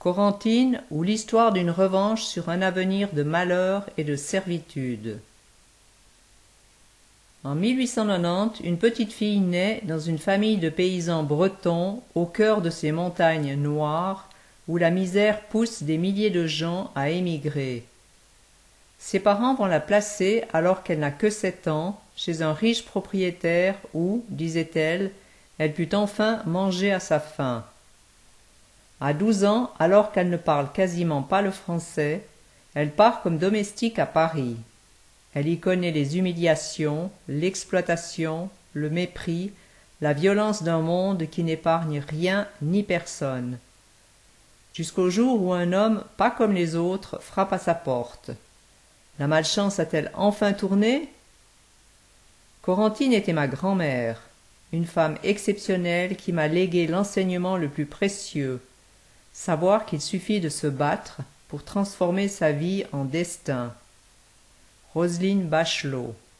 Corentine ou l'histoire d'une revanche sur un avenir de malheur et de servitude. En 1890, une petite fille naît dans une famille de paysans bretons au cœur de ces montagnes noires où la misère pousse des milliers de gens à émigrer. Ses parents vont la placer, alors qu'elle n'a que 7 ans, chez un riche propriétaire où, disait-elle, elle put enfin manger à sa faim. À 12 ans, alors qu'elle ne parle quasiment pas le français, elle part comme domestique à Paris. Elle y connaît les humiliations, l'exploitation, le mépris, la violence d'un monde qui n'épargne rien ni personne. Jusqu'au jour où un homme, pas comme les autres, frappe à sa porte. La malchance a-t-elle enfin tourné? Corentine était ma grand-mère, une femme exceptionnelle qui m'a légué l'enseignement le plus précieux, savoir qu'il suffit de se battre pour transformer sa vie en destin. Roselyne Bachelot.